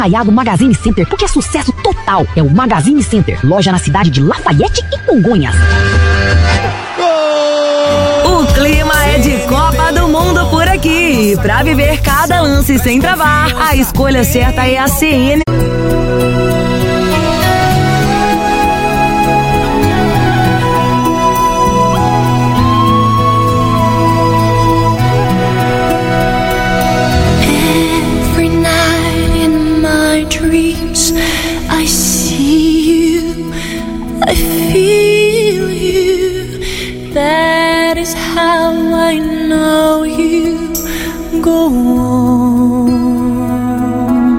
Taiado Magazine Center, porque é sucesso total. É o Magazine Center, loja na cidade de Lafayette e Congonhas. O clima é de Copa do Mundo por aqui. Pra viver cada lance sem travar, a escolha certa é a CN. Dreams, I see you, I feel you. That is how I know you. Go on,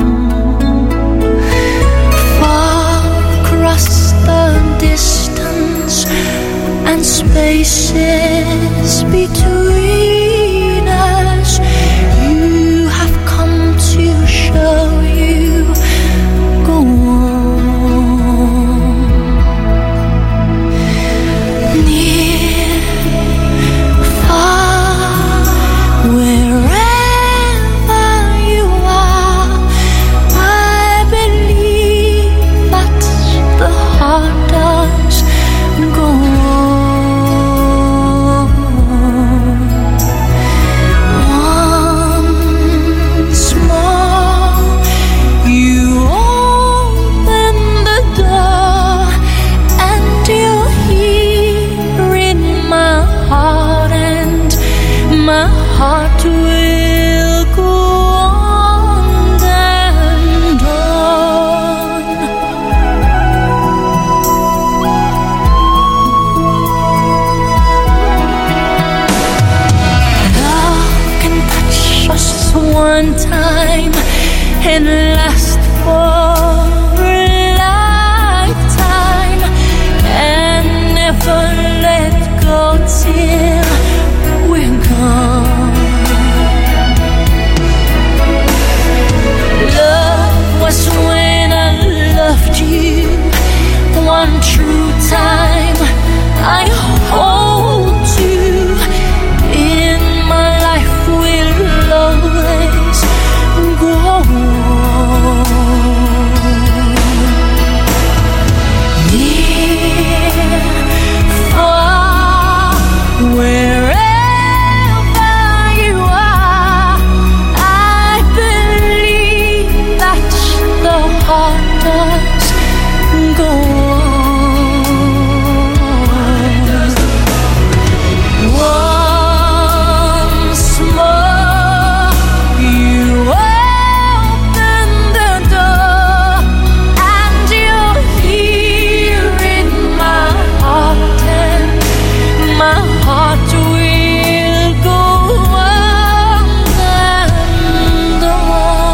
far across the distance and spaces between us. You have come to show you. One time and last for a lifetime and never let go till we're gone. Love was when I loved you one true time. I hold you in my life will always go on. Near, far, wherever you are, I believe that the heart does go on. Once more, you open the door, and you're here in my heart, and my heart will go on and on.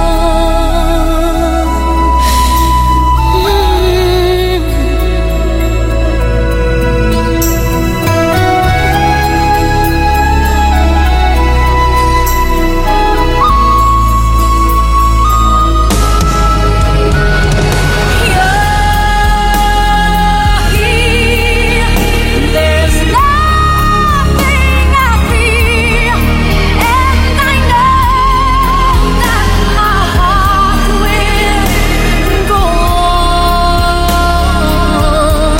There's nothing I feel, and I know that my heart will go on.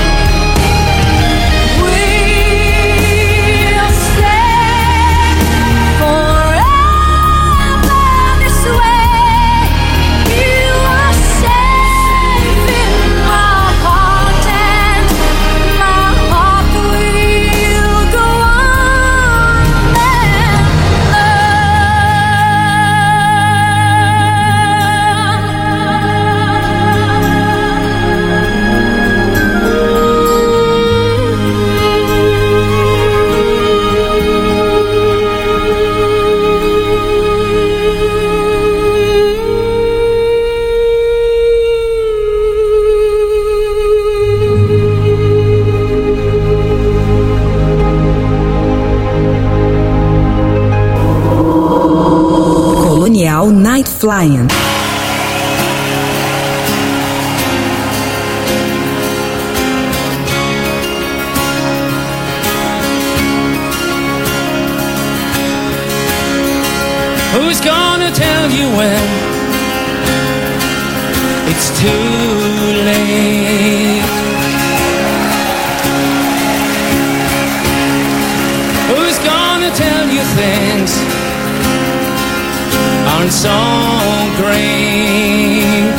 We'll stay forever this way. You are safe in my heart, and my heart will go on Colonial Night Flying. Who's gonna tell you when it's too late. Who's gonna tell you things aren't so great?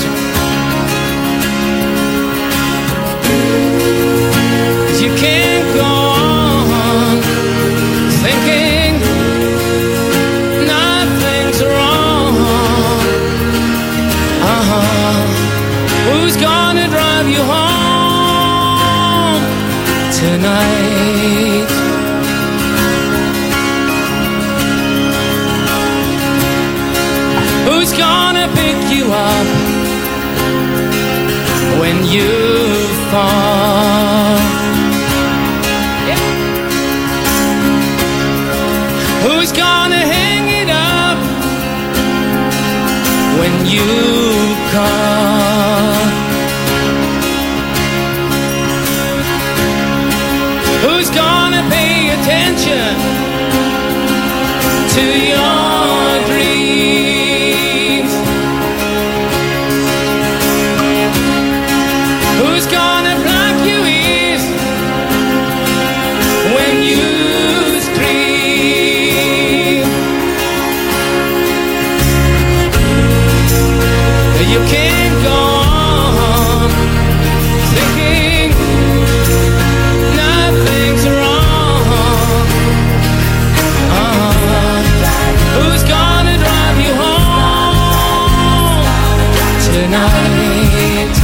You can't go on thinking nothing's wrong. Who's gonna drive you home tonight? Who's gonna pick you up when you fall? Yeah. Who's gonna hang it up when you call? Who's gonna pay attention to your dreams? Who's gonna block your ears when you scream? You can't go on thinking nothing's wrong. Who's gonna drive you home tonight?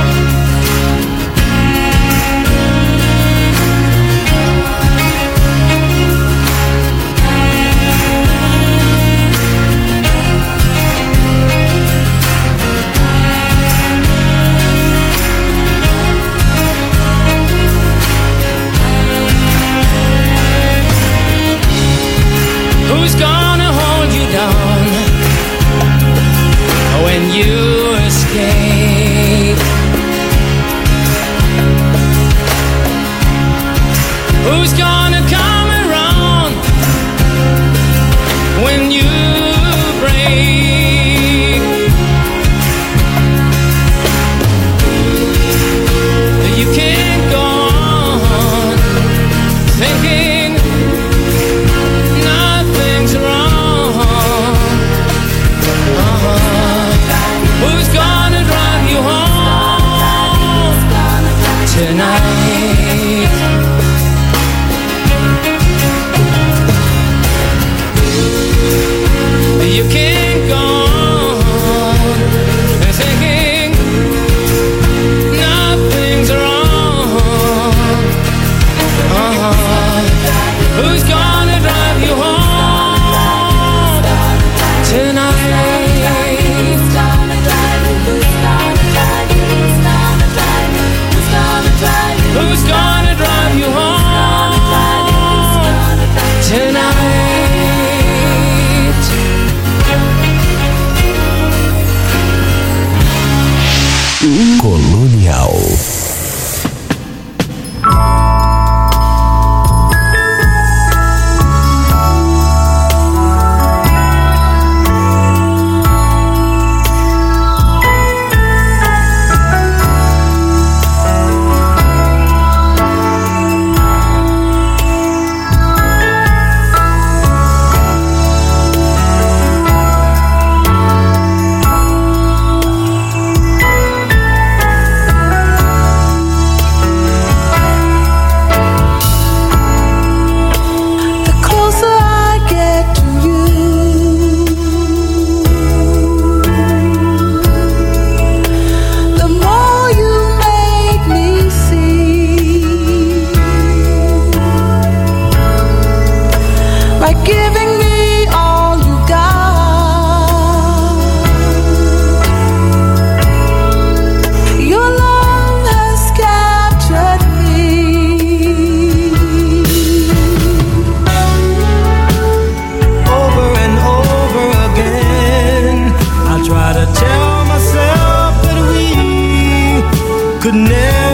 Who's gonna hold you down when you escape? Who's gonna come around when you break? You can't go on thinking nothing's wrong. Who's gonna drive you home tonight? You can't go on thinking nothing's wrong. Who's gonna drive you home tonight? Who's gonna drive you? Who's gonna drive you? Who's gonna drive you? Who's gonna drive you? Who's gonna drive you home tonight? Colonial. could never